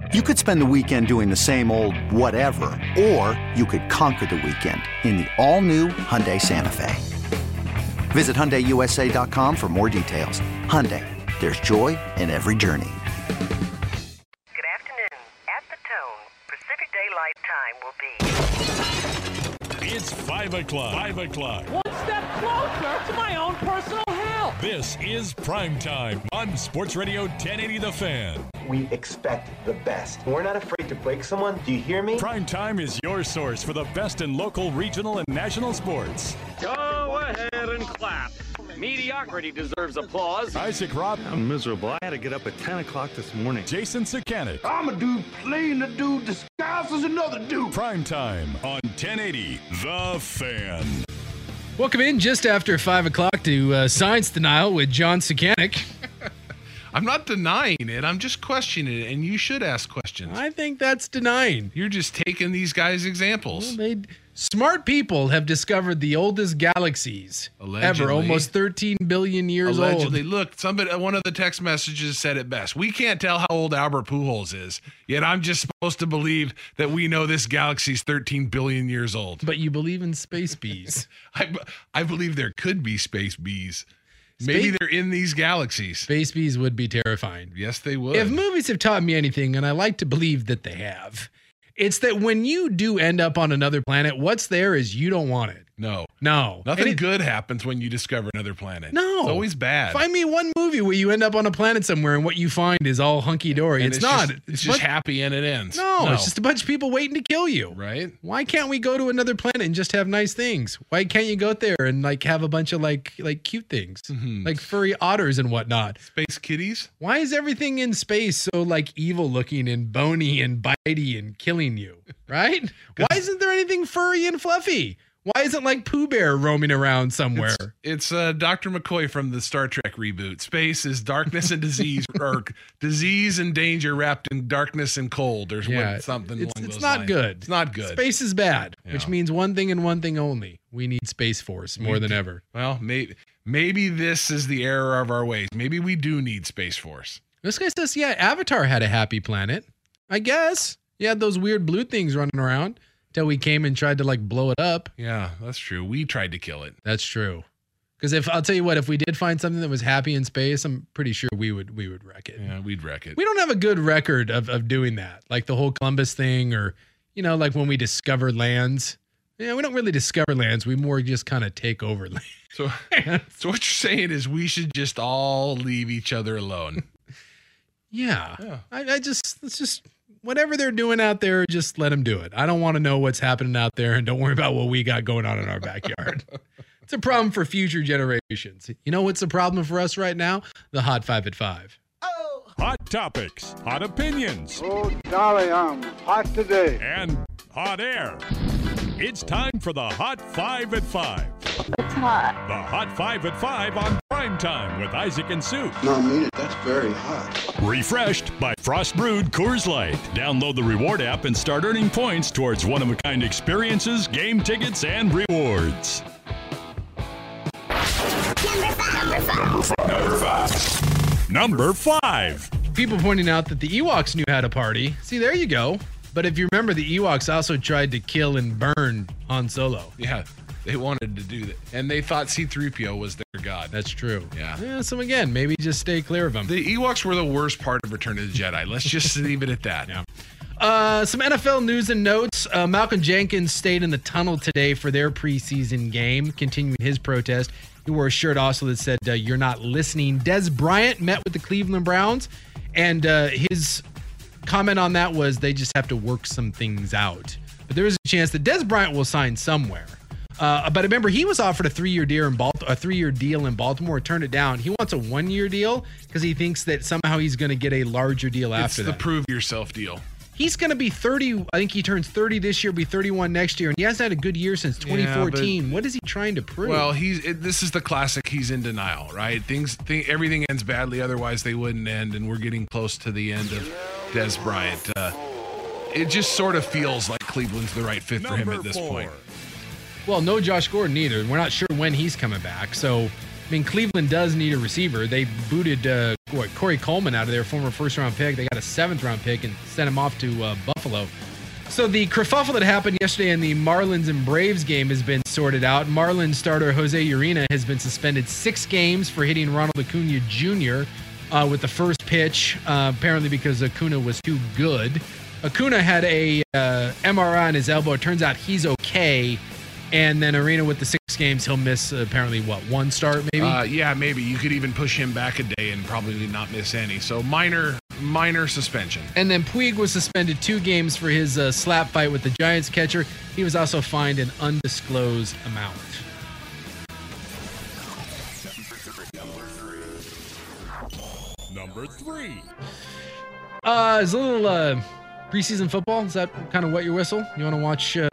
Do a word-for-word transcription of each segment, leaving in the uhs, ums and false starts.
You could spend the weekend doing the same old whatever, or you could conquer the weekend in the all-new Hyundai Santa Fe. Visit Hyundai U S A dot com for more details. Hyundai, there's joy in every journey. Good afternoon. At the tone, Pacific Daylight Time will be... It's five o'clock. Five o'clock. One step closer to my own personal hell. This is Prime Time on Sports Radio ten eighty The Fan. We expect the best. We're not afraid to break someone. Do you hear me? Prime Time is your source for the best in local, regional, and national sports. Go ahead and clap. Mediocrity deserves applause. Isaac Robb. I'm miserable. I had to get up at ten o'clock this morning. Jason Sakanik. I'm a dude playing a dude disguised as another dude. Prime Time on ten eighty The Fan. Welcome in just after five o'clock to uh, Science Denial with John Sakanik. I'm not denying it. I'm just questioning it, and you should ask questions. I think that's denying. You're just taking these guys' examples. Well, they, smart people have discovered the oldest galaxies Allegedly. ever, almost thirteen billion years Allegedly. old. Look, somebody, one of the text messages said it best. We can't tell how old Albert Pujols is, yet I'm just supposed to believe that we know this galaxy's thirteen billion years old. But you believe in space bees. I, I believe there could be space bees. Maybe Space- they're in these galaxies. Space bees would be terrifying. Yes, they would. If movies have taught me anything, and I like to believe that they have, it's that when you do end up on another planet, what's there is you don't want it. No. No. Nothing And it- good happens when you discover another planet. No. It's always bad. Find me one movie where you end up on a planet somewhere and what you find is all hunky-dory. And It's, not. Just, it's It's just much- happy and it ends. No, it's just a bunch of people waiting to kill you. Right? Why can't we go to another planet and just have nice things? Why can't you go there and like have a bunch of like like cute things, Mhm. like furry otters and whatnot? Space kitties? Why is everything in space so like evil looking and bony and bitey and killing you? Right? Why isn't there anything furry and fluffy? Why isn't like Pooh Bear roaming around somewhere? It's, it's uh, Doctor McCoy from the Star Trek reboot. Space is darkness and disease, or disease and danger wrapped in darkness and cold, or Yeah, what, something it's, along it's those not lines. good. It's not good. Space is bad, Yeah. which means one thing and one thing only. We need Space Force more We than do- ever. Well, maybe maybe this is the error of our ways. Maybe we do need Space Force. This guy says, yeah, Avatar had a happy planet. I guess. You had those weird blue things running around until we came and tried to like blow it up. Yeah, that's true. We tried to kill it. That's true. Because if I'll tell you what, if we did find something that was happy in space, I'm pretty sure we would we would wreck it. Yeah, we'd wreck it. We don't have a good record of, of doing that. Like the whole Columbus thing, or you know, like when we discovered lands. Yeah, we don't really discover lands. We more just kind of take over land. So, so what you're saying is we should just all leave each other alone. Yeah. Yeah. I, I just, it's just, whatever they're doing out there, just let them do it. I don't want to know what's happening out there, and don't worry about what we got going on in our backyard. It's a problem for future generations. You know what's the problem for us right now? The Hot Five at Five. Hot topics, hot opinions, Oh, golly, I'm hot today. and hot air. It's time for the Hot Five at Five. It's hot. The Hot Five at Five on Prime Time with Isaac and Sue. No, I mean it. That's very hot. Refreshed by Frost Brewed Coors Light. Download the Reward app and start earning points towards one-of-a-kind experiences, game tickets, and rewards. Number five. Number five. Number five. People pointing out that the Ewoks knew how to party. See, there you go. But if you remember, the Ewoks also tried to kill and burn Han Solo. Yeah, they wanted to do that. And they thought C three P O was their god. That's true. Yeah. Yeah, so again, maybe just stay clear of them. The Ewoks were the worst part of Return of the Jedi. Let's just leave it at that. Yeah. Uh, some N F L news and notes. Uh, Malcolm Jenkins stayed in the tunnel today for their preseason game, continuing his protest. He wore a shirt also that said, uh, "You're not listening." Des Bryant met with the Cleveland Browns, and uh, his comment on that was they just have to work some things out. But there is a chance that Des Bryant will sign somewhere. Uh, but remember, he was offered a three-year deal in Baltimore. A three-year deal in Baltimore. Turned it down. He wants a one-year deal because he thinks that somehow he's going to get a larger deal It's after the that. prove yourself deal. He's going to be thirty. I think he turns thirty this year, be thirty-one next year. And he hasn't had a good year since twenty fourteen. Yeah, what is he trying to prove? Well, he's it, this is the classic. He's in denial, right? Things, th- everything ends badly. Otherwise, they wouldn't end. And we're getting close to the end of Des Bryant. Uh, it just sort of feels like Cleveland's the right fit for him Number at this four. point. Well, no Josh Gordon either. We're not sure when he's coming back. So I mean, Cleveland does need a receiver. They booted uh, what, Corey Coleman out of their former first-round pick. They got a seventh-round pick and sent him off to uh, Buffalo. So the kerfuffle that happened yesterday in the Marlins and Braves game has been sorted out. Marlins starter Jose Urena has been suspended six games for hitting Ronald Acuna Junior Uh, with the first pitch, uh, apparently because Acuna was too good. Acuna had a uh, M R I on his elbow. It turns out he's okay. And then Urena with the six games, he'll miss uh, apparently, what, one start maybe? Uh, yeah, maybe. You could even push him back a day and probably not miss any. So minor, minor suspension. And then Puig was suspended two games for his uh, slap fight with the Giants catcher. He was also fined an undisclosed amount. Number three. Uh, is a little uh, preseason football. Is that kind of what you whistle? You want to watch uh,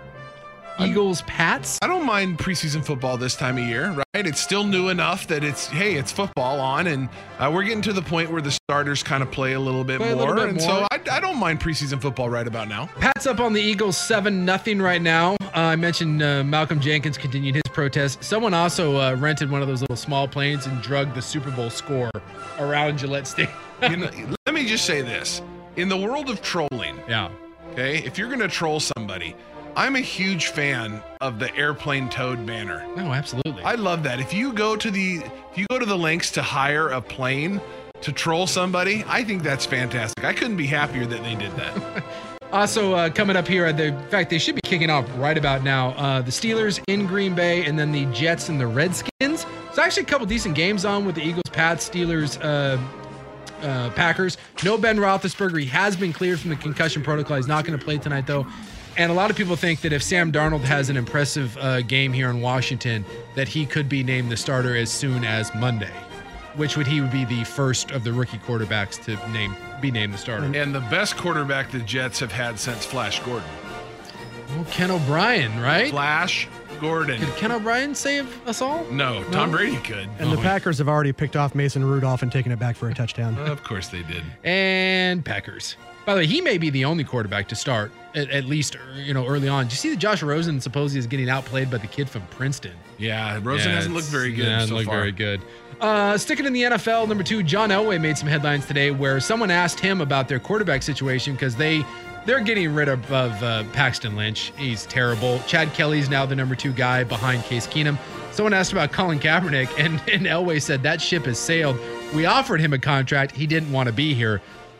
Eagles Pats? I don't mind preseason football this time of year, right? It's still new enough that it's, hey, it's football on, and uh, we're getting to the point where the starters kind of play a little bit Play a more. little bit and more. so I, I don't mind preseason football right about now. Pats up on the Eagles seven nothing right now. Uh, I mentioned uh, Malcolm Jenkins continued his protest. Someone also uh, rented one of those little small planes and drugged the Super Bowl score around Gillette Stadium. You know, let me just say this. In the world of trolling, yeah, okay, if you're going to troll somebody, I'm a huge fan of the airplane towed banner. No, absolutely. I love that. If you go to the if you go to the lengths to hire a plane to troll somebody, I think that's fantastic. I couldn't be happier that they did that. Also, uh, coming up here, the, in fact, they should be kicking off right about now. Uh, the Steelers in Green Bay, and then the Jets and the Redskins. There's actually a couple decent games on with the Eagles, Pats, Steelers, uh, uh, Packers. No Ben Roethlisberger. He has been cleared from the concussion protocol. He's not going to play tonight, though. And a lot of people think that if Sam Darnold has an impressive uh, game here in Washington, that he could be named the starter as soon as Monday, which would he would be the first of the rookie quarterbacks to name be named the starter. And the best quarterback the Jets have had since Flash Gordon. Well, Ken O'Brien, right? Flash Gordon. Could Ken O'Brien save us all? No, Tom no? Brady could. And oh, the Packers have already picked off Mason Rudolph and taken it back for a touchdown. Of course they did. And Packers. By the way, he may be the only quarterback to start, at, at least you know early on. Did you see that Josh Rosen supposedly is getting outplayed by the kid from Princeton? Yeah, Rosen yeah, hasn't looked very good yeah, so looked far. very good. Uh, sticking in the N F L, number two, John Elway made some headlines today where someone asked him about their quarterback situation because they, they're getting rid of, of uh, Paxton Lynch. He's terrible. Chad Kelly's now the number two guy behind Case Keenum. Someone asked about Colin Kaepernick, and, and Elway said that ship has sailed. We offered him a contract. He didn't want to be here.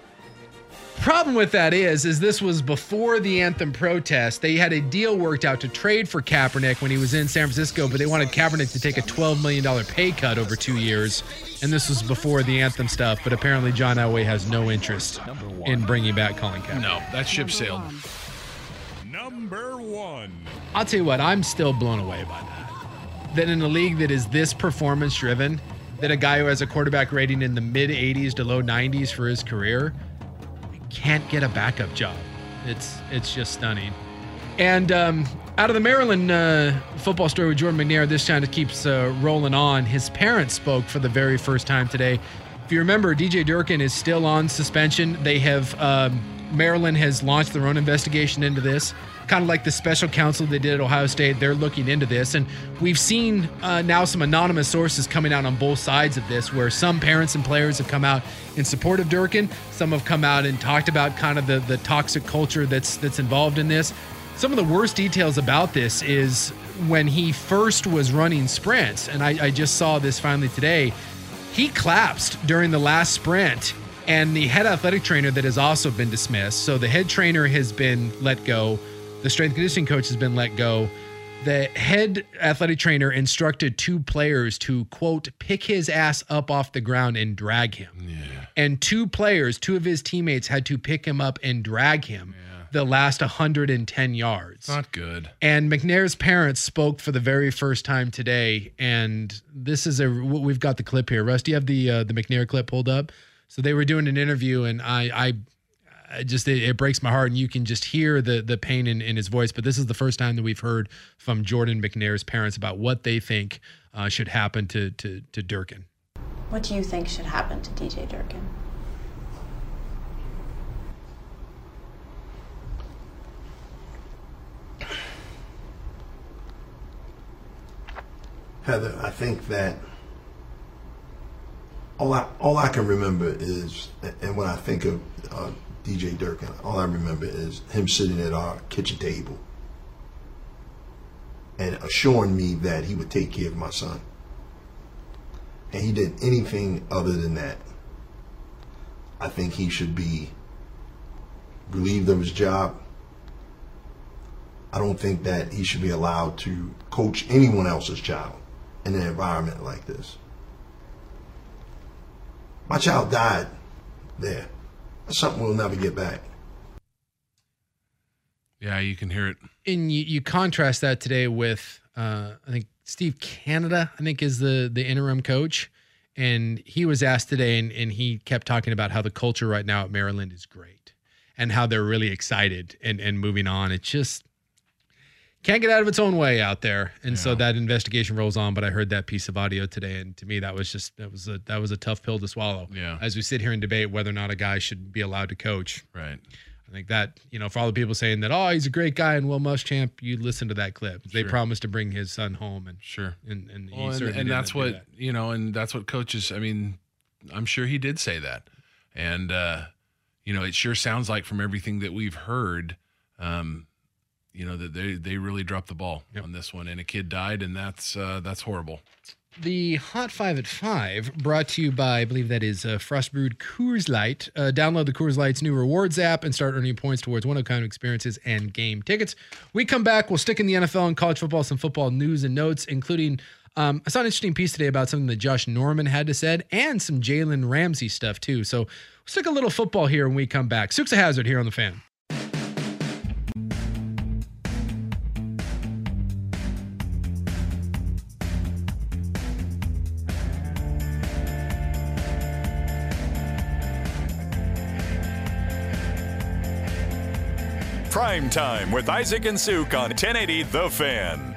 Problem with that is, is this was before the anthem protest. They had a deal worked out to trade for Kaepernick when he was in San Francisco, but they wanted Kaepernick to take a twelve million dollars pay cut over two years. And this was before the anthem stuff, but apparently John Elway has no interest in bringing back Colin Kaepernick. No, that ship sailed. Number one. I'll tell you what, I'm still blown away by that. That in a league that is this performance driven, that a guy who has a quarterback rating in the mid eighties to low nineties for his career can't get a backup job. It's it's just stunning. And um, out of the Maryland uh, football story with Jordan McNair, this time it keeps uh, rolling on. His parents spoke for the very first time today. If you remember, D J Durkin is still on suspension. They have um, Maryland has launched their own investigation into this, kind of like the special counsel they did at Ohio State. They're looking into this, and we've seen uh, now some anonymous sources coming out on both sides of this, where some parents and players have come out in support of Durkin. Some have come out and talked about kind of the, the toxic culture that's that's involved in this. Some of the worst details about this is when he first was running sprints, and I, I just saw this finally today, he collapsed during the last sprint, and the head athletic trainer that has also been dismissed. So the head trainer has been let go. The strength and conditioning coach has been let go. The head athletic trainer instructed two players to, quote, pick his ass up off the ground and drag him. Yeah. And two players, two of his teammates had to pick him up and drag him yeah. the last one hundred ten yards. Not good. And McNair's parents spoke for the very first time today. And this is a, we've got the clip here. Russ, do you have the, uh, the McNair clip pulled up? So they were doing an interview, and I, I, I just it, it breaks my heart, and you can just hear the the pain in, in his voice. But this is the first time that we've heard from Jordan McNair's parents about what they think uh, should happen to, to to Durkin. What do you think should happen to D J Durkin? Heather, I think that all I all I can remember is, and when I think of uh, D J Durkin, all I remember is him sitting at our kitchen table and assuring me that he would take care of my son. And he did anything other than that, I think he should be relieved of his job. I don't think that he should be allowed to coach anyone else's child in an environment like this. My child died there. That's something we'll never get back. Yeah, you can hear it. And you, you contrast that today with, uh, I think, Steve Canada, I think, is the the interim coach. And he was asked today, and, and he kept talking about how the culture right now at Maryland is great and how they're really excited and, and moving on. It just can't get out of its own way out there. And yeah. so that investigation rolls on. But I heard that piece of audio today, and to me, that was just that was a that was a tough pill to swallow. Yeah. As we sit here and debate whether or not a guy should be allowed to coach. Right. I think that, you know, for all the people saying that, oh, he's a great guy and Will Muschamp, you listen to that clip. They sure. promised to bring his son home, and sure, and and, he well, and, certainly and that's didn't what that. you know, and that's what coaches. I mean, I'm sure he did say that, and uh, you know, it sure sounds like from everything that we've heard, um, you know, that they they really dropped the ball yep. on this one, and a kid died, and that's uh, that's horrible. The Hot Five at Five, brought to you by, I believe that is uh, Frost Brewed Coors Light. Uh, download the Coors Light's new rewards app and start earning points towards one-of-a-kind experiences and game tickets. We come back, we'll stick in the N F L and college football, some football news and notes, including um, I saw an interesting piece today about something that Josh Norman had to say, and some Jalen Ramsey stuff too. So we'll stick a little football here when we come back. Sukes of Hazard here on The Fan. Prime Time with Isaac and Suk on ten eighty The Fan.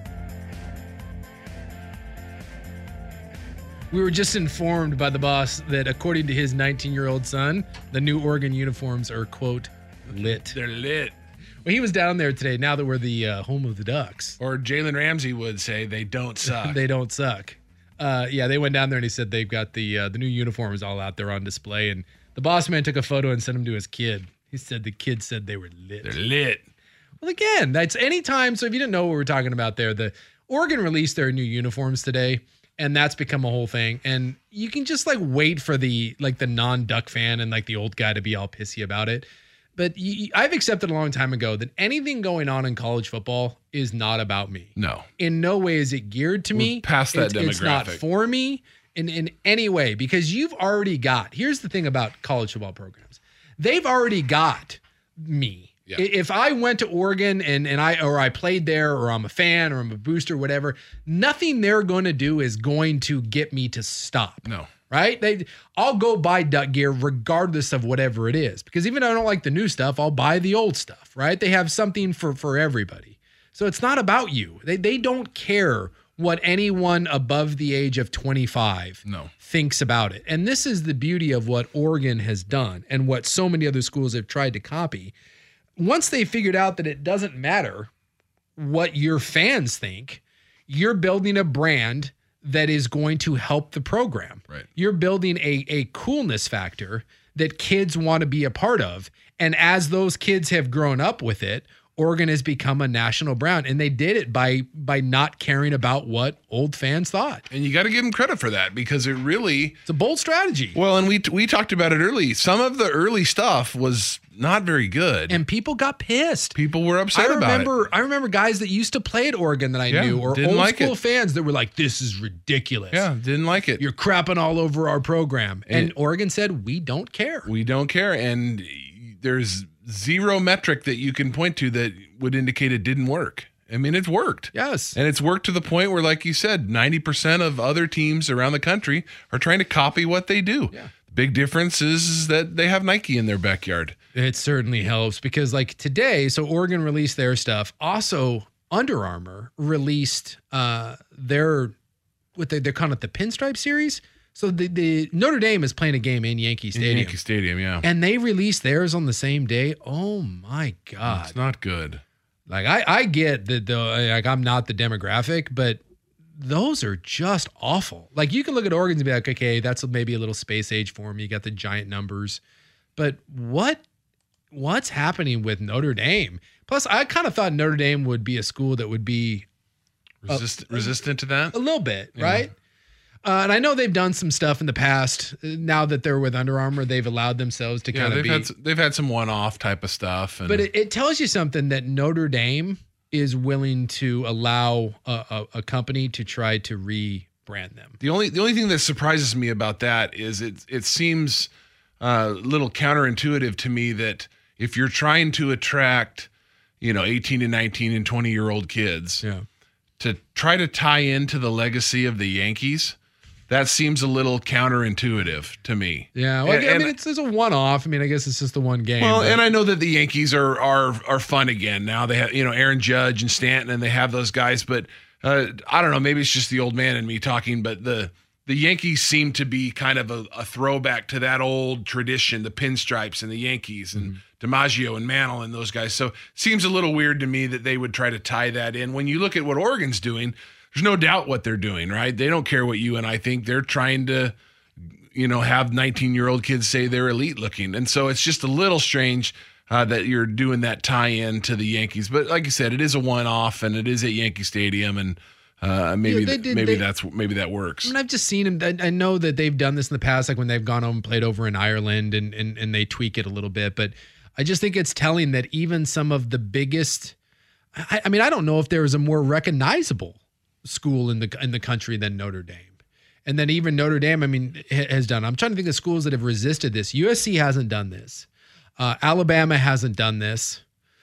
We were just informed by the boss that according to his nineteen-year-old son, the new Oregon uniforms are, quote, lit. They're lit. Well, he was down there today, now that we're the uh, home of the Ducks. Or Jalen Ramsey would say they don't suck. They don't suck. Uh, yeah, they went down there and he said they've got the uh, the new uniforms all out there on display. And the boss man took a photo and sent them to his kid. He said the kid said they were lit. They're lit. Well, again, that's any time. So if you didn't know what we're talking about there, the Oregon released their new uniforms today, and that's become a whole thing. And you can just like wait for the like the non-Duck fan and like the old guy to be all pissy about it. But you, I've accepted a long time ago that anything going on in college football is not about me. No. In no way is it geared to We're me. Past that it's, demographic. It's not for me in, in any way, because you've already got, here's the thing about college football programs. They've already got me. Yeah. If I went to Oregon and, and I or I played there, or I'm a fan, or I'm a booster, whatever, nothing they're going to do is going to get me to stop. No. Right? They, I'll go buy Duck gear regardless of whatever it is, because even if I don't like the new stuff, I'll buy the old stuff. Right? They have something for for everybody. So it's not about you. They they don't care what anyone above the age of twenty-five no. thinks about it. And this is the beauty of what Oregon has done and what so many other schools have tried to copy. Once they figured out that it doesn't matter what your fans think, you're building a brand that is going to help the program. Right. You're building a, a coolness factor that kids want to be a part of. And as those kids have grown up with it, Oregon has become a national brand, and they did it by by not caring about what old fans thought. And you got to give them credit for that, because it really it's a bold strategy. Well, and we we talked about it early. Some of the early stuff was not very good, and people got pissed. People were upset I about remember, it. I remember guys that used to play at Oregon that I yeah, knew, or didn't old like school it. fans that were like, "This is ridiculous." Yeah, didn't like it. You're crapping all over our program, and, and Oregon said, "We don't care. We don't care." And there's zero metric that you can point to that would indicate it didn't work. I mean, it's worked. Yes. And it's worked to the point where, like you said, ninety percent of other teams around the country are trying to copy what they do. Yeah. The big difference is that they have Nike in their backyard. It certainly helps, because like today, so Oregon released their stuff. Also, Under Armour released uh, their, what they, they're calling it the Pinstripe Series. So the, the Notre Dame is playing a game in Yankee Stadium. In Yankee Stadium, yeah. And they released theirs on the same day. Oh my God. It's not good. Like I, I get that the like I'm not the demographic, but those are just awful. Like you can look at Oregon and be like, okay, that's maybe a little space age form. You got the giant numbers, but what what's happening with Notre Dame? Plus, I kind of thought Notre Dame would be a school that would be Resist, a, resistant to that a little bit, yeah. right? Uh, and I know they've done some stuff in the past. Now that they're with Under Armour, they've allowed themselves to yeah, kind of they've be. Had, they've had some one-off type of stuff. And, but it, it tells you something that Notre Dame is willing to allow a, a, a company to try to rebrand them. The only the only thing that surprises me about that is it it seems a little counterintuitive to me that if you're trying to attract, you know, eighteen and nineteen and twenty year old kids, yeah. to try to tie into the legacy of the Yankees, that seems a little counterintuitive to me. Yeah, well, and, I mean, it's, it's a one-off. I mean, I guess it's just the one game. Well, but. and I know that the Yankees are are are fun again now. They have, you know, Aaron Judge and Stanton, and they have those guys. But uh, I don't know. Maybe it's just the old man in me talking. But the the Yankees seem to be kind of a, a throwback to that old tradition, the pinstripes and the Yankees and mm-hmm. DiMaggio and Mantle and those guys. So it seems a little weird to me that they would try to tie that in. When you look at what Oregon's doing, there's no doubt what they're doing, right? They don't care what you and I think. They're trying to, you know, have nineteen-year-old kids say they're elite looking. And so it's just a little strange uh, that you're doing that tie-in to the Yankees. But like I said, it is a one-off, and it is at Yankee Stadium, and uh, maybe yeah, did, maybe they, that's maybe that works. I mean, I've just seen them. I, I know that they've done this in the past, like when they've gone home and played over in Ireland, and and and they tweak it a little bit. But I just think it's telling that even some of the biggest, I, I mean, I don't know if there is a more recognizable school in the in the country than Notre Dame. And then even Notre Dame, I mean, has done. I'm trying to think of schools that have resisted this. U S C hasn't done this. Uh, Alabama hasn't done this.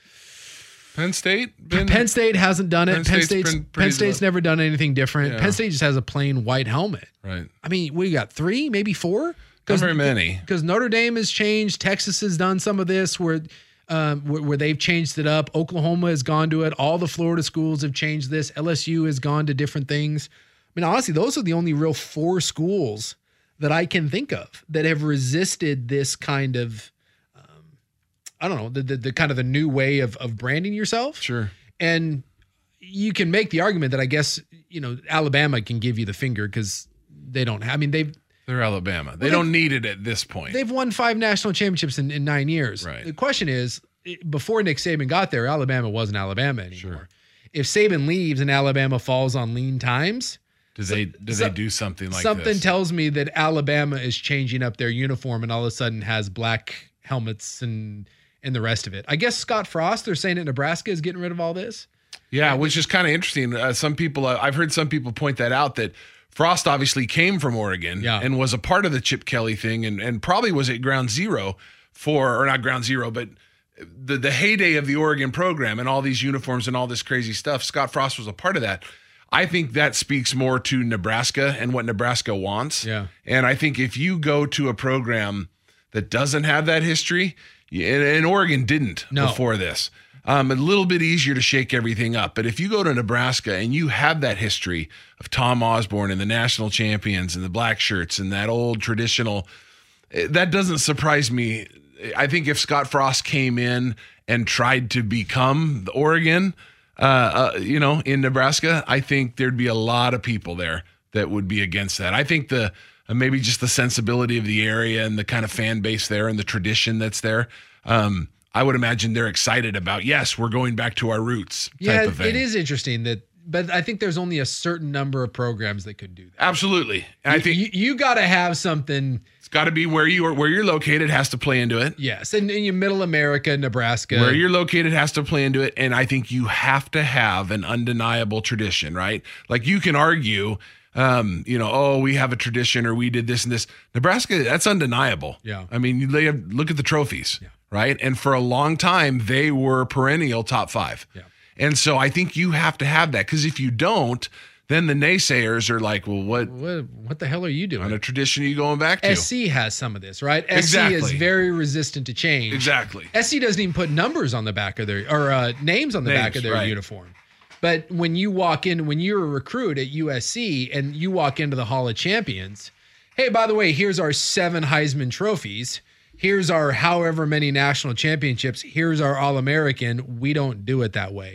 Penn State? Been, Penn State hasn't done it. Penn Penn State's State's, been Penn State's low. never done anything different. Yeah. Penn State just has a plain white helmet. Right. I mean, we got three, maybe four? Not very many. Because Notre Dame has changed. Texas has done some of this where, um, where where they've changed it up. Oklahoma has gone to it. All the Florida schools have changed this. L S U has gone to different things. I mean, honestly, those are the only real four schools that I can think of that have resisted this kind of, um, I don't know, the, the the kind of the new way of of branding yourself. Sure. And you can make the argument that I guess, you know, Alabama can give you the finger because they don't have, I mean, they've, They're Alabama. They well, don't need it at this point. They've won five national championships in, in nine years. Right. The question is, before Nick Saban got there, Alabama wasn't Alabama anymore. Sure. If Saban leaves and Alabama falls on lean times, do they do so, they do something like something this? tells me that Alabama is changing up their uniform and all of a sudden has black helmets and and the rest of it. I guess Scott Frost, they're saying that Nebraska is getting rid of all this. Yeah, which is kind of interesting. Uh, some people, uh, I've heard some people point that out, that Frost obviously came from Oregon yeah. and was a part of the Chip Kelly thing, and, and probably was at ground zero for, or not ground zero, but the, the heyday of the Oregon program and all these uniforms and all this crazy stuff. Scott Frost was a part of that. I think that speaks more to Nebraska and what Nebraska wants. Yeah. And I think if you go to a program that doesn't have that history, and, and Oregon didn't no. before this, Um, a little bit easier to shake everything up. But if you go to Nebraska and you have that history of Tom Osborne and the national champions and the black shirts and that old traditional, that doesn't surprise me. I think if Scott Frost came in and tried to become the Oregon, uh, uh, you know, in Nebraska, I think there'd be a lot of people there that would be against that. I think the uh, maybe just the sensibility of the area and the kind of fan base there and the tradition that's there. Um, I would imagine they're excited about, yes, we're going back to our roots. Type Yeah, of thing. it is interesting that, but I think there's only a certain number of programs that could do that. Absolutely. And you, I think you, you got to have something. It's got to be where you are, where you're located has to play into it. Yes, and in your middle America, Nebraska, where you're located has to play into it, and I think you have to have an undeniable tradition, right? Like you can argue, um, you know, oh, we have a tradition or we did this and this. Nebraska, that's undeniable. Yeah. I mean, they have, look at the trophies. Yeah. Right. And for a long time, they were perennial top five. Yeah. And so I think you have to have that, because if you don't, then the naysayers are like, well, what, what what the hell are you doing? On a tradition are you going back to? S C has some of this, right? Exactly. S C is very resistant to change. Exactly. S C doesn't even put numbers on the back of their, or uh, names on the Names, back of their right. uniform. But when you walk in, when you're a recruit at U S C and you walk into the Hall of Champions, hey, by the way, here's our seven Heisman trophies. Here's our however many national championships. Here's our All-American. We don't do it that way.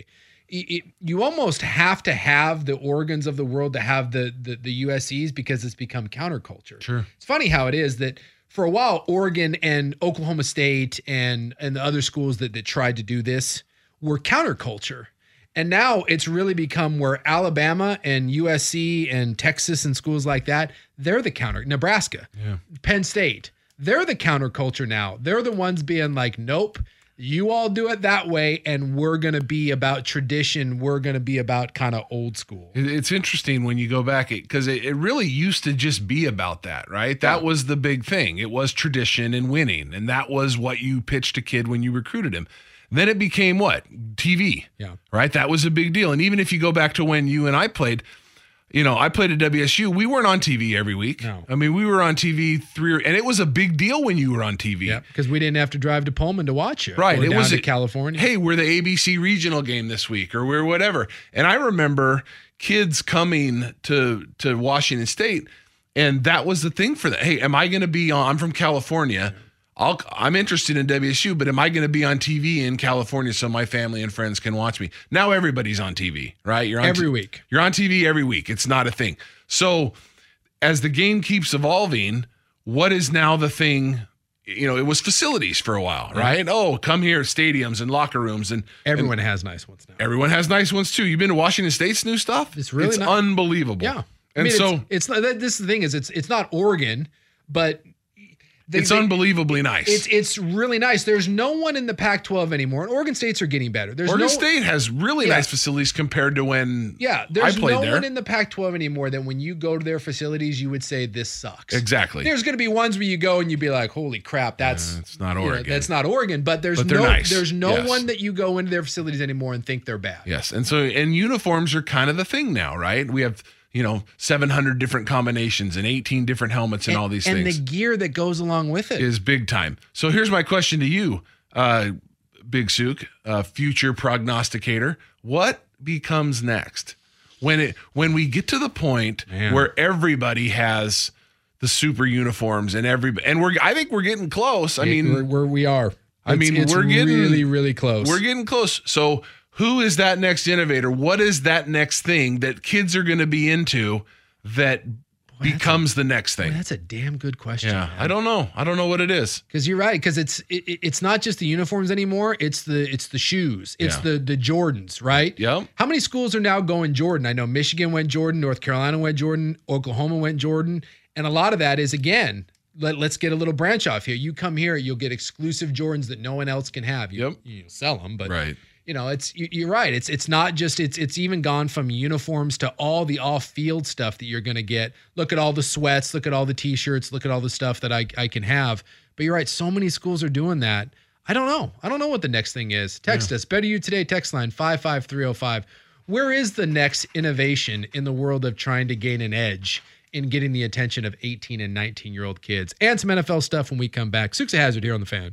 it, you almost have to have the Oregons of the world to have the, the the U S Cs because it's become counterculture. Sure. It's funny how it is that for a while, Oregon and Oklahoma State and and the other schools that, that tried to do this were counterculture. And now it's really become where Alabama and U S C and Texas and schools like that, they're the counter. Nebraska, yeah. Penn State, they're the counterculture now. They're the ones being like, nope, you all do it that way, and we're going to be about tradition. We're going to be about kind of old school. It's interesting when you go back, because it, it really used to just be about that, right? That Yeah. was the big thing. It was tradition and winning, and that was what you pitched a kid when you recruited him. Then it became what? T V. Yeah. Right? That was a big deal. And even if you go back to when you and I played, you know, I played at W S U. We weren't on T V every week. No. I mean, we were on T V three, or, and it was a big deal when you were on T V. Yeah, because we didn't have to drive to Pullman to watch it. Right. Or It down was to a- California. Hey, we're the A B C regional game this week, or we're whatever. And I remember kids coming to to Washington State, and that was the thing for them. Hey, am I going to be on? I'm from California. I'll, I'm interested in W S U, but am I going to be on T V in California so my family and friends can watch me? Now everybody's on T V, right? You're on Every t- week. You're on T V every week. It's not a thing. So as the game keeps evolving, what is now the thing? You know, it was facilities for a while, right? Oh, come here, stadiums and locker rooms, and Everyone and has nice ones now. everyone has nice ones too. You've been to Washington State's new stuff? It's really it's nice. unbelievable. Yeah. I And mean, so it's, it's not, this is the thing is it's it's not Oregon, but they- it's they- unbelievably nice. It's it's really nice. There's no one in the Pac twelve anymore, and Oregon States are getting better. There's Oregon no, State has really Yeah. nice facilities compared to when Yeah, I there's played no there. one in the Pac twelve anymore that when you go to their facilities, you would say this sucks. Exactly. There's going to be ones where you go and you'd be like, "Holy crap, that's it's not you know, Oregon. that's not Oregon." But there's But they're no nice. there's no Yes. one that you go into their facilities anymore and think they're bad. Yes. And so, and uniforms are kind of the thing now, right? We have, you know, seven hundred different combinations and eighteen different helmets and, all these and things. the gear that goes along with it is big time. So here's my question to you, uh, Big Sook, uh, future prognosticator. What becomes next when it when we get to the point Man. where everybody has the super uniforms and every and we're I think we're getting close. I It- mean, where, where we are. I It's- mean, it's we're getting really, really close. We're getting close. So who is that next innovator? What is that next thing that kids are going to be into that becomes the next thing? Boy, that's a damn good question. Yeah, I don't know. I don't know what it is. Because you're right. Because it's it, it- it's not just the uniforms anymore. It's the it's the shoes. It's Yeah. the the Jordans, right? Yep. How many schools are now going Jordan? I know Michigan went Jordan, North Carolina went Jordan, Oklahoma went Jordan, and a lot of that is again. Let, let's get a little branch off here. You come here, you'll get exclusive Jordans that no one else can have. You, Yep. you sell them, but Right. you know, it's you, you're right. It's it's not just it's it's even gone from uniforms to all the off-field stuff that you're going to get. Look at all the sweats, look at all the t-shirts, look at all the stuff that I I can have. But you're right, so many schools are doing that. I don't know. I don't know what the next thing is. Text us. Better You Today text line five five three oh five. Where is the next innovation in the world of trying to gain an edge in getting the attention of eighteen and nineteen-year-old kids? And some N F L stuff when we come back. Sukes a Hazard here on The Fan.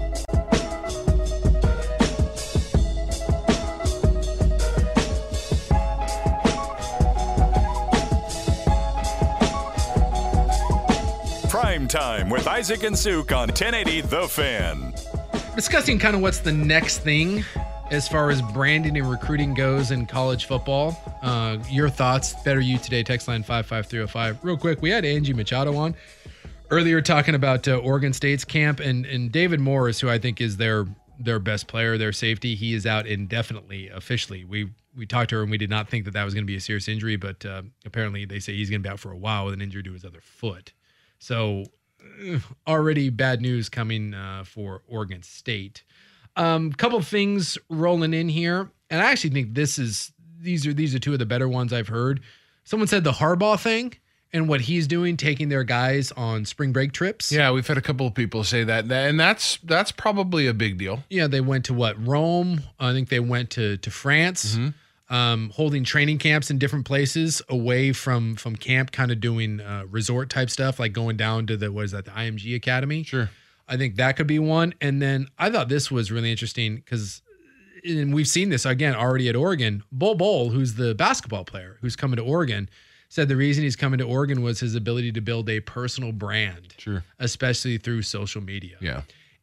Prime Time with Isaac and Suk on ten eighty The Fan. Discussing kind of what's the next thing as far as branding and recruiting goes in college football. Uh, your thoughts, Better You Today, text line five five three oh five. Real quick, we had Angie Machado on earlier talking about uh, Oregon State's camp, and, and David Morris, who I think is their their best player, their safety. He is out indefinitely, officially. We we talked to her and we did not think that that was going to be a serious injury, but uh, apparently they say he's going to be out for a while with an injury to his other foot. So uh, already bad news coming uh, for Oregon State. Um, couple of things rolling in here, and I actually think this is these are these are two of the better ones I've heard. Someone said the Harbaugh thing and what he's doing, taking their guys on spring break trips. Yeah, we've had a couple of people say that, and that's that's probably a big deal. Yeah, they went to what, Rome? I think they went to to France, um, holding training camps in different places away from from camp, kind of doing uh, resort type stuff, like going down to the what is that, the I M G Academy? Sure. I think that could be one. And then I thought this was really interesting because, and we've seen this again already at Oregon. Bol Bol, who's the basketball player who's coming to Oregon, said the reason he's coming to Oregon was his ability to build a personal brand, Sure, especially through social media. Yeah.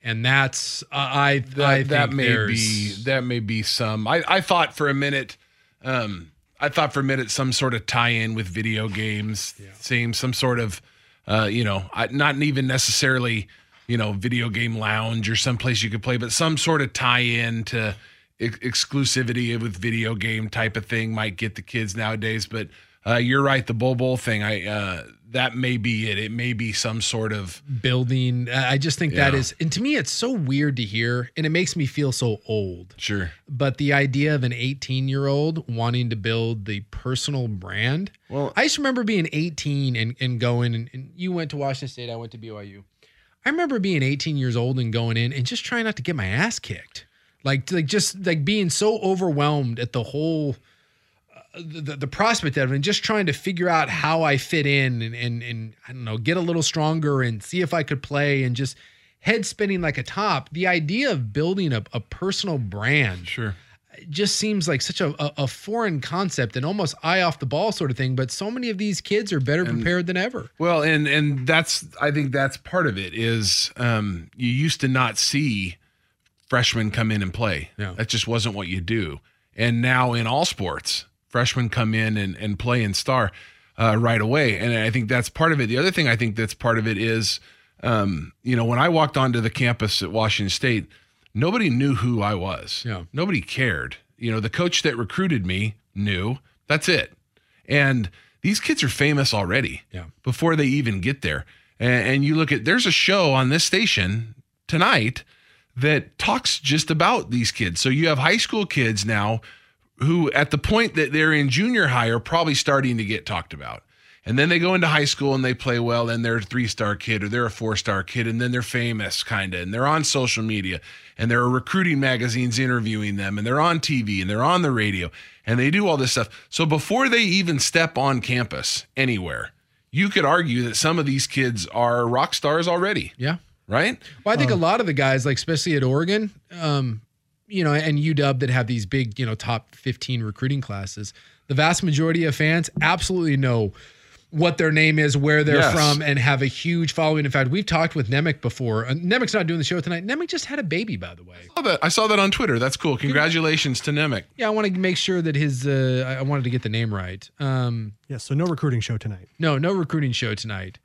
And that's uh, I that, I that think may there's- be that may be some. I, I thought for a minute, um, I thought for a minute some sort of tie-in with video games, yeah. seeing some sort of, uh, you know, I, not even necessarily, you know, video game lounge or someplace you could play, but some sort of tie-in to ex- exclusivity with video game type of thing might get the kids nowadays. But uh, you're right, the Bowl Bowl thing, I. Uh, That may be it. It may be some sort of building. I just think Yeah. that is, and to me, it's so weird to hear, and it makes me feel so old. Sure. But the idea of an eighteen-year-old wanting to build the personal brand. Well, I just remember being eighteen and, and going, and, and you went to Washington State, I went to B Y U. I remember being eighteen years old and going in and just trying not to get my ass kicked. Like, like just like being so overwhelmed at the whole The, the prospect of it and just trying to figure out how I fit in and, and, and I don't know, get a little stronger and see if I could play and just head spinning like a top. The idea of building a, a personal brand sure just seems like such a, a, a foreign concept and almost eye off the ball sort of thing. But so many of these kids are better And- prepared than ever. Well, and and that's I think that's part of it is um, you used to not see freshmen come in and play. Yeah. That just wasn't what you do. And now in all sports, freshmen come in and, and play and star uh, right away. And I think that's part of it. The other thing I think that's part of it is, um, you know, when I walked onto the campus at Washington State, nobody knew who I was. Yeah. Nobody cared. You know, the coach that recruited me knew. That's it. And these kids are famous already Yeah. before they even get there. And, and you look at, there's a show on this station tonight that talks just about these kids. So you have high school kids now who at the point that they're in junior high are probably starting to get talked about. And then they go into high school and they play well and they're a three-star kid or they're a four-star kid and then they're famous kind of and they're on social media and there are recruiting magazines interviewing them and they're on T V and they're on the radio and they do all this stuff. So before they even step on campus anywhere, you could argue that some of these kids are rock stars already. Yeah. Right? Well, I think a lot of the guys, like especially at Oregon, um, you know, and U W that have these big, you know, top fifteen recruiting classes, the vast majority of fans absolutely know what their name is, where they're Yes. from, and have a huge following. In fact, we've talked with Nemec before. Uh, Nemec's not doing the show tonight. Nemec just had a baby, by the way. I saw that, I saw that on Twitter. That's cool. Congratulations to Nemec. Yeah, I want to make sure that his, uh, I I wanted to get the name right. Um, Yeah, so no recruiting show tonight. no, no recruiting show tonight.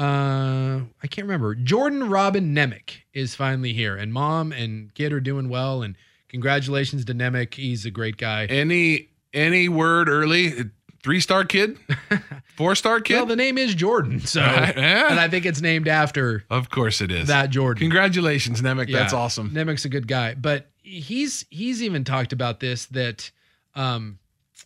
Uh, I can't remember. Jordan Robin Nemec is finally here, and mom and kid are doing well, and congratulations to Nemec. He's a great guy. Any any word early? Three-star kid? Four-star kid? Well, the name is Jordan, so Right, yeah. and I think it's named after Of course it is. that Jordan. Congratulations, Nemec. Yeah, That's awesome. Nemec's a good guy, but he's he's even talked about this that um,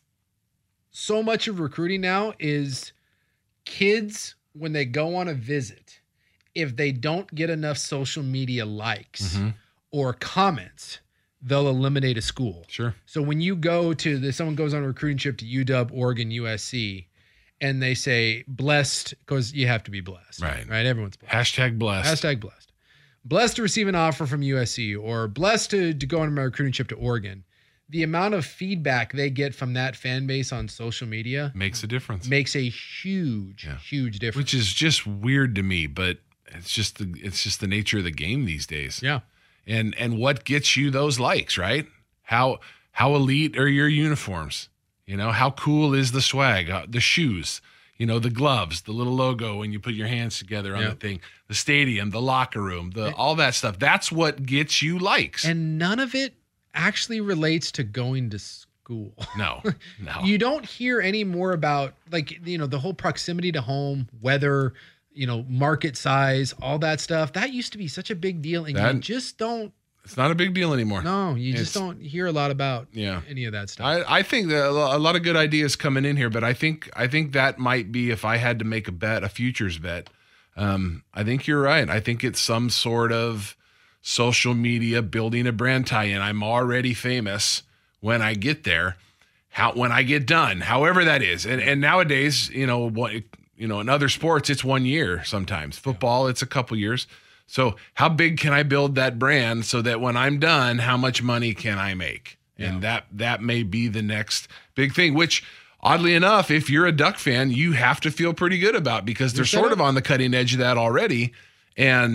so much of recruiting now is kids when they go on a visit, if they don't get enough social media likes Mhm. or comments, they'll eliminate a school. Sure. So when you go to the, someone goes on a recruiting trip to U W, Oregon, U S C, and they say blessed, because you have to be blessed. Right. Right. Everyone's blessed. Hashtag blessed. Hashtag blessed. Blessed to receive an offer from U S C or blessed to, to go on a recruiting trip to Oregon. The amount of feedback they get from that fan base on social media Makes a difference. makes a huge, Yeah. huge difference. Which is just weird to me, but it's just the it's just the nature of the game these days. Yeah. And and what gets you those likes, right? How how elite are your uniforms? You know, how cool is the swag, uh, the shoes, you know, the gloves, the little logo when you put your hands together on Yeah. the thing, the stadium, the locker room, the all that stuff. That's what gets you likes. And none of it actually relates to going to school. no, no. You don't hear any more about, like, you know, the whole proximity to home, weather, you know, market size, all that stuff. That used to be such a big deal. And you That- just don't, It's not a big deal anymore. no, you just It's- don't hear a lot about Yeah. any of that stuff. I, I think that a lo- a lot of good ideas coming in here, but I think I think that might be, if I had to make a bet, a futures bet. Um, I think you're right. I think it's some sort of social media building a brand tie-in. I'm already famous when I get there. How when I get done, however that is, and and nowadays, you know, what you know, in other sports, it's one year sometimes. Football, it's a couple years. So how big can I build that brand so that when I'm done, how much money can I make? And that that may be the next big thing, which oddly enough, if you're a Duck fan, you have to feel pretty good about because they're Yes, sort I of on the cutting edge of that already. And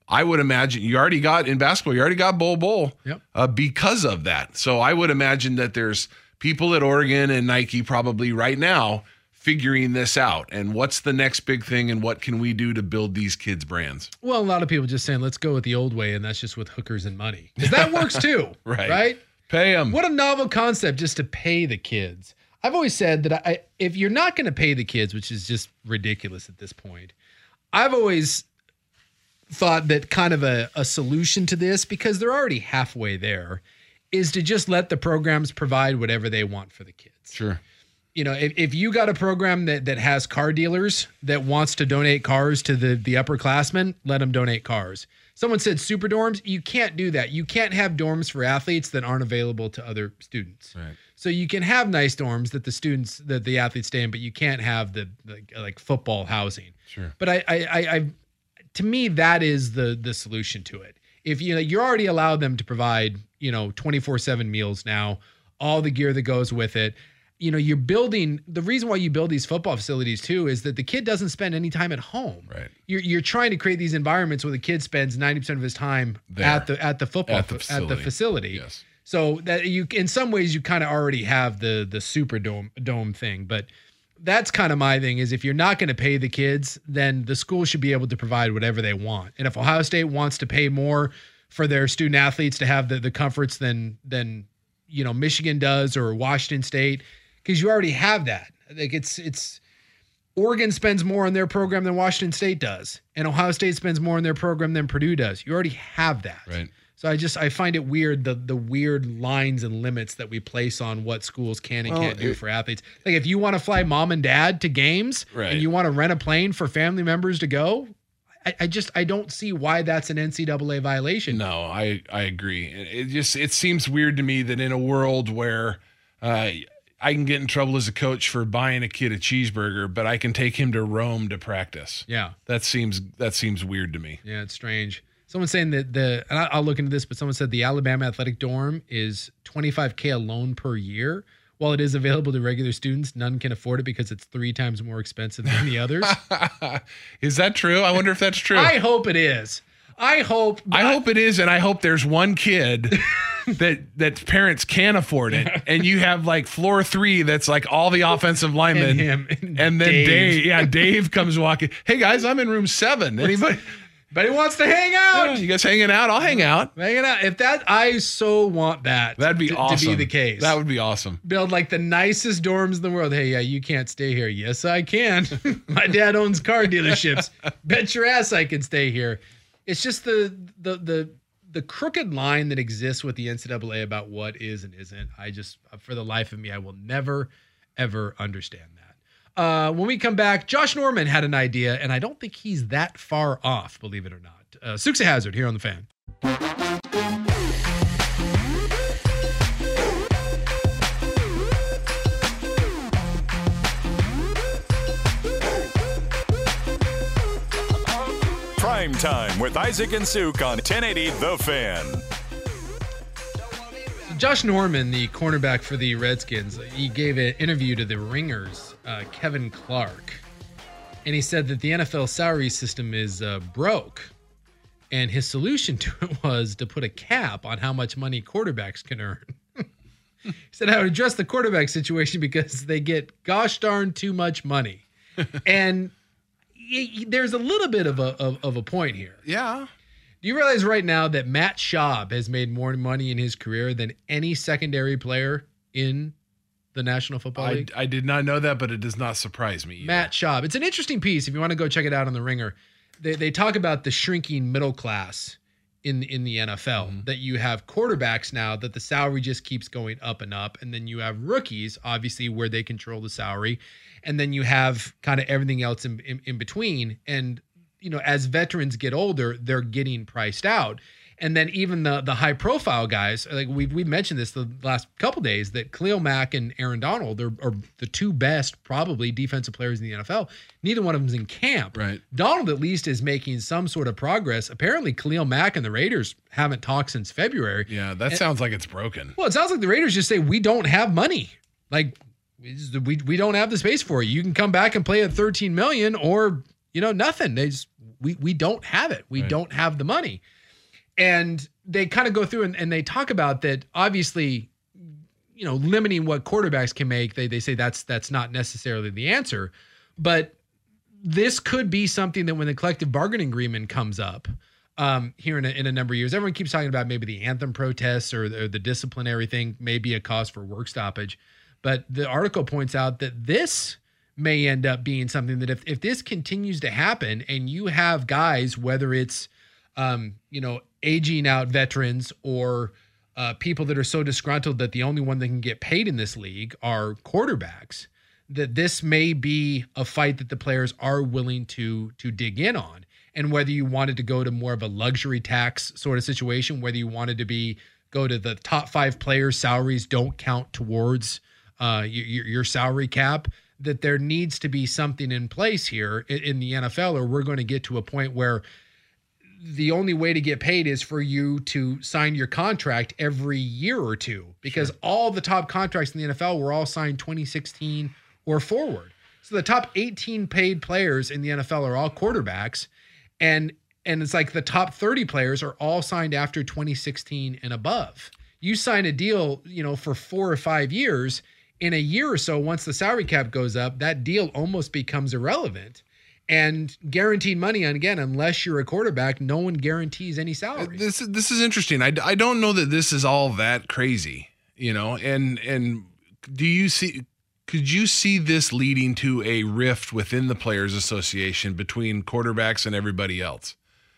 I would imagine you already got in basketball, you already got Bol Bol yep. uh, because of that. So I would imagine that there's people at Oregon and Nike probably right now figuring this out. And what's the next big thing and what can we do to build these kids' brands? Well, a lot of people just saying, let's go with the old way. And that's just with hookers and money. Because that works too. right. Right? Pay them. What a novel concept just to pay the kids. I've always said that I, if you're not going to pay the kids, which is just ridiculous at this point, I've always thought that kind of a, a solution to this, because they're already halfway there, is to just let the programs provide whatever they want for the kids. Sure. You know, if, if you got a program that, that has car dealers that wants to donate cars to the, the upperclassmen, let them donate cars. Someone said super dorms. You can't do that. You can't have dorms for athletes that aren't available to other students. Right. So you can have nice dorms that the students, that the athletes stay in, but you can't have the, the like football housing. Sure. But I, I, I, I, to me, that is the the solution to it. If you know, you're already allowed them to provide, you know, twenty-four seven meals now, all the gear that goes with it. You know, you're building, the reason why you build these football facilities too is that the kid doesn't spend any time at home. Right. You're you're trying to create these environments where the kid spends ninety percent of his time there. at the at the football at the facility. at the facility. Yes. So that you, in some ways, you kind of already have the the super dome dome thing, but that's kind of my thing is if you're not going to pay the kids, then the school should be able to provide whatever they want. And if Ohio State wants to pay more for their student athletes to have the, the comforts than than you know Michigan does or Washington State, because you already have that. Like it's it's Oregon spends more on their program than Washington State does, and Ohio State spends more on their program than Purdue does. You already have that. Right. So I just I find it weird the the weird lines and limits that we place on what schools can and Well, can't do it- for athletes. Like if you want to fly mom and dad to games Right. and you want to rent a plane for family members to go, I, I just I don't see why that's an N C double A violation. No, I, I agree. It just it seems weird to me that in a world where uh, I can get in trouble as a coach for buying a kid a cheeseburger, but I can take him to Rome to practice. Yeah. That seems that seems weird to me. Yeah, it's strange. Someone saying that the, and I- I'll look into this, but someone said the Alabama athletic dorm is twenty-five K alone per year. While it is available to regular students, none can afford it because it's three times more expensive than the others. Is that true? I wonder if that's true. I hope it is. I hope. I hope it is, and I hope there's one kid that that parents can afford it, and you have like floor three that's like all the offensive linemen, And him, and and then Dave. Dave. Yeah, Dave comes walking. Hey guys, I'm in room seven. Anybody? But he wants to hang out. Yeah, you guys hanging out? I'll hang out. Hanging out. If that, I so want that. That'd be to, awesome. to be the case. That would be awesome. Build like the nicest dorms in the world. Hey, yeah, you can't stay here. Yes, I can. My dad owns car dealerships. Bet your ass I can stay here. It's just the the the the crooked line that exists with the N C double A about what is and isn't. I just, for the life of me, I will never, ever understand that. Uh, when we come back, Josh Norman had an idea, and I don't think he's that far off, believe it or not. Uh, Sukes a Hazard here on The Fan. Prime Time with Isaac and Suk on ten eighty The Fan. Josh Norman, the cornerback for the Redskins, he gave an interview to the Ringers, uh, Kevin Clark, and he said that the N F L salary system is uh, broke, and his solution to it was to put a cap on how much money quarterbacks can earn. He said, I would address the quarterback situation because they get gosh darn too much money. And y- y- there's a little bit of a, of, of a point here. Yeah. Do you realize right now that Matt Schaub has made more money in his career than any secondary player in the National Football I, League? I did not know that, but it does not surprise me either. Matt Schaub. It's an interesting piece. If you want to go check it out on The Ringer, they, they talk about the shrinking middle class in, in the N F L, Mm-hmm. that you have quarterbacks now that the salary just keeps going up and up. And then you have rookies, obviously, where they control the salary. And then you have kind of everything else in, in, in between. And you know, as veterans get older, they're getting priced out. And then even the the high profile guys, like we've we mentioned this the last couple of days, that Khalil Mack and Aaron Donald are, are the two best probably defensive players in the N F L. Neither one of them's in camp. Right. Donald at least is making some sort of progress. Apparently, Khalil Mack and the Raiders haven't talked since February. Yeah, that And- sounds like it's broken. Well, it sounds like the Raiders just say we don't have money. Like we just- we we don't have the space for you. You can come back and play at thirteen million, or you know nothing. They just we we don't have it. We Right. don't have the money. And they kind of go through and, and they talk about that, obviously, you know, limiting what quarterbacks can make. They they say that's that's not necessarily the answer. But this could be something that when the collective bargaining agreement comes up um, here in a, in a number of years, everyone keeps talking about maybe the anthem protests or the, or the disciplinary thing may be a cause for work stoppage. But the article points out that this may end up being something that if, if this continues to happen and you have guys, whether it's, um, you know, aging out veterans or uh, people that are so disgruntled that the only one that can get paid in this league are quarterbacks, that this may be a fight that the players are willing to to dig in on. And whether you wanted to go to more of a luxury tax sort of situation, whether you wanted to be go to the top five players' salaries don't count towards uh, your, your salary cap, that there needs to be something in place here in, in the N F L, or we're going to get to a point where the only way to get paid is for you to sign your contract every year or two, because sure. all the top contracts in the N F L were all signed twenty sixteen or forward. So the top eighteen paid players in the N F L are all quarterbacks, and and it's like the top thirty players are all signed after twenty sixteen and above. You sign a deal, you know, for four or five years. In a year or so, once the salary cap goes up, that deal almost becomes irrelevant. And guaranteed money, and again, unless you're a quarterback, no one guarantees any salary. This this is interesting. I, I don't know that this is all that crazy, you know. And and do you see? Could you see this leading to a rift within the Players Association between quarterbacks and everybody else?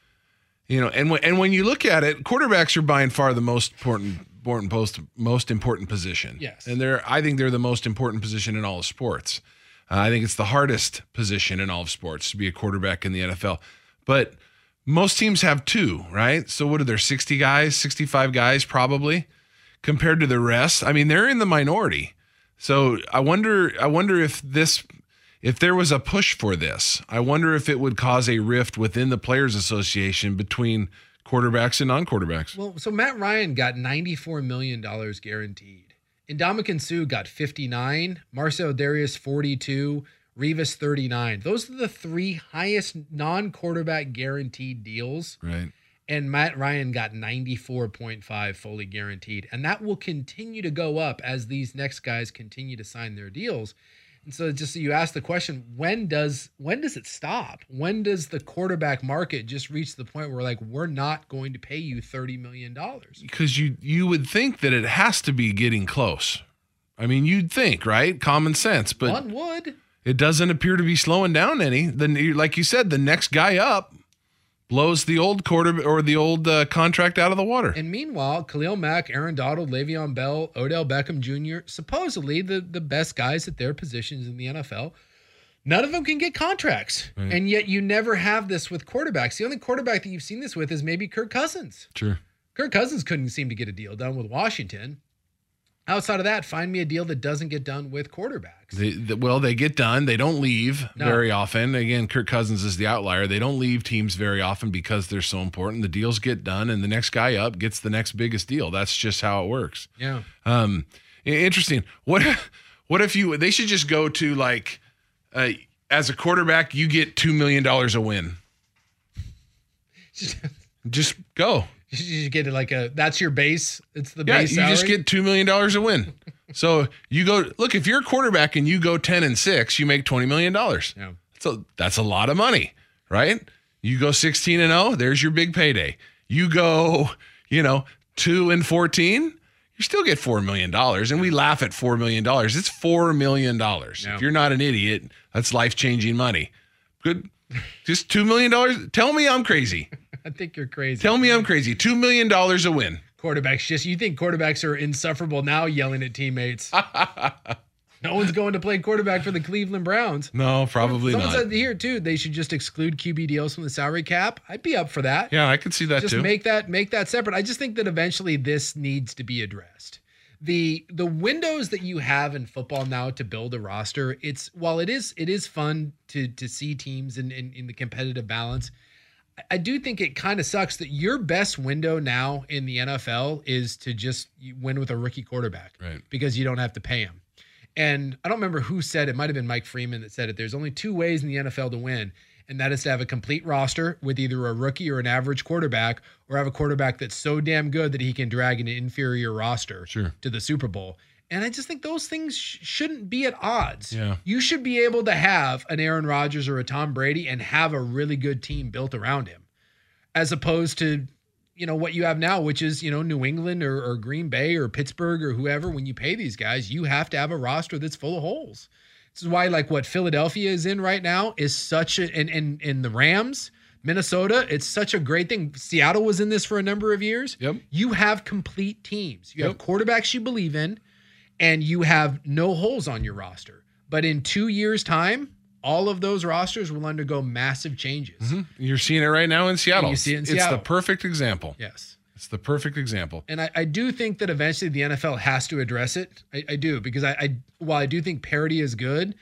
You know, and when and when you look at it, quarterbacks are by far the most important important post most important position. Yes, and they're I think they're the most important position in all of sports. Uh, I think it's the hardest position in all of sports to be a quarterback in the N F L. But most teams have two, right? So what are there, sixty guys, sixty-five guys probably, compared to the rest? I mean, they're in the minority. So I wonder I wonder if this if there was a push for this, I wonder if it would cause a rift within the Players Association between quarterbacks and non-quarterbacks. Well, so Matt Ryan got ninety-four million dollars guaranteed. Ndamukong Suh got fifty-nine, Marcel Darius forty-two, Revis thirty-nine. Those are the three highest non-quarterback guaranteed deals. Right. And Matt Ryan got ninety-four point five fully guaranteed. And that will continue to go up as these next guys continue to sign their deals. And so just so you ask the question, when does when does it stop? When does the quarterback market just reach the point where, like, we're not going to pay you thirty million dollars? Because you you would think that it has to be getting close. I mean, you'd think, right? Common sense. But one would. It doesn't appear to be slowing down any. Then, like you said, the next guy up blows the old quarter or the old uh, contract out of the water. And meanwhile, Khalil Mack, Aaron Donald, Le'Veon Bell, Odell Beckham Junior, supposedly the, the best guys at their positions in the N F L, none of them can get contracts. Right. And yet you never have this with quarterbacks. The only quarterback that you've seen this with is maybe Kirk Cousins. Sure. Kirk Cousins couldn't seem to get a deal done with Washington. Outside of that, find me a deal that doesn't get done with quarterbacks. They, the, well, they get done. They don't leave no. very often. Again, Kirk Cousins is the outlier. They don't leave teams very often because they're so important. The deals get done, and the next guy up gets the next biggest deal. That's just how it works. Yeah. Um, interesting. What what if you? They should just go to like, uh, as a quarterback, you get two million dollars a win. Just go. You get it like a, that's your base. It's the yeah, base you salary. just get two million dollars a win. So you go, look, if you're a quarterback and you go ten and six, you make twenty million dollars. Yeah. So that's a lot of money, right? You go sixteen and oh, there's your big payday. You go, you know, two and fourteen, you still get four million dollars. And we laugh at four million dollars. It's four million dollars. Yeah. If you're not an idiot, that's life-changing money. Good. Just two million dollars. Tell me I'm crazy. I think you're crazy. Tell me I'm crazy. two million dollars a win. Quarterbacks just, you think quarterbacks are insufferable now yelling at teammates. No one's going to play quarterback for the Cleveland Browns. No, probably Someone not. Someone said here too, they should just exclude Q B deals from the salary cap. I'd be up for that. Yeah, I could see that just too. Just make that make that separate. I just think that eventually this needs to be addressed. The the windows that you have in football now to build a roster, it's while it is it is fun to to see teams in, in, in the competitive balance, I do think it kind of sucks that your best window now in the N F L is to just win with a rookie quarterback, right? Because you don't have to pay him. And I don't remember who said it. Might have been Mike Freeman that said it. There's only two ways in the N F L to win, and that is to have a complete roster with either a rookie or an average quarterback, or have a quarterback that's so damn good that he can drag an inferior roster sure. to the Super Bowl. And I just think those things sh- shouldn't be at odds. Yeah. You should be able to have an Aaron Rodgers or a Tom Brady and have a really good team built around him, as opposed to, you know, what you have now, which is, you know, New England or, or Green Bay or Pittsburgh or whoever. When you pay these guys, you have to have a roster that's full of holes. This is why, like, what Philadelphia is in right now is such a, and, and, and the Rams, Minnesota, it's such a great thing. Seattle was in this for a number of years. Yep. You have complete teams. You yep. have quarterbacks you believe in, and you have no holes on your roster. But in two years' time, all of those rosters will undergo massive changes. Mm-hmm. You're seeing it right now in Seattle. You see it in it's Seattle. the perfect example. Yes. It's the perfect example. And I, I do think that eventually the N F L has to address it. I, I do, because I, I while I do think parity is good,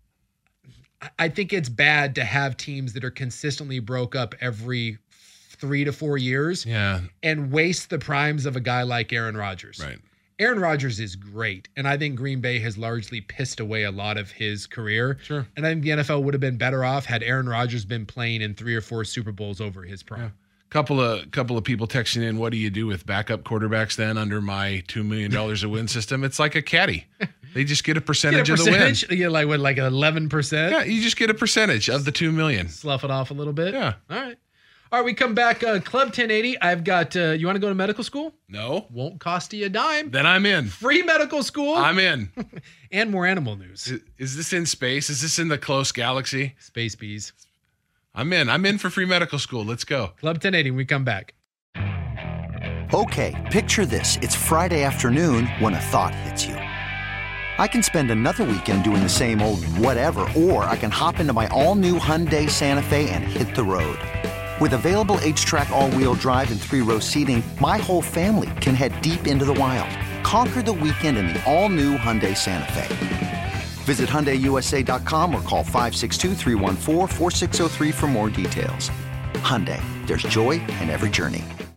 I think it's bad to have teams that are consistently broke up every three to four years yeah. and waste the primes of a guy like Aaron Rodgers. Right. Aaron Rodgers is great, and I think Green Bay has largely pissed away a lot of his career. Sure. And I think the N F L would have been better off had Aaron Rodgers been playing in three or four Super Bowls over his prime. Yeah. Couple of couple of people texting in, what do you do with backup quarterbacks then under my two million dollars a win system? It's like a caddy. They just get a percentage, Get a percentage of the win. You get like what, like eleven percent? Yeah, you just get a percentage of the two million. Slough it off a little bit. Yeah. All right. All right, we come back. Uh, Club ten eighty. I've got, uh, you want to go to medical school? No. Won't cost you a dime. Then I'm in. Free medical school. I'm in. And more animal news. Is, is this in space? Is this in the close galaxy? Space bees. I'm in. I'm in for free medical school. Let's go. Club ten eighty when we come back. Okay, picture this. It's Friday afternoon when a thought hits you. I can spend another weekend doing the same old whatever, or I can hop into my all-new Hyundai Santa Fe and hit the road. With available H-Track all-wheel drive and three-row seating, my whole family can head deep into the wild. Conquer the weekend in the all-new Hyundai Santa Fe. Visit Hyundai U S A dot com or call five six two, three one four, four six zero three for more details. Hyundai, there's joy in every journey.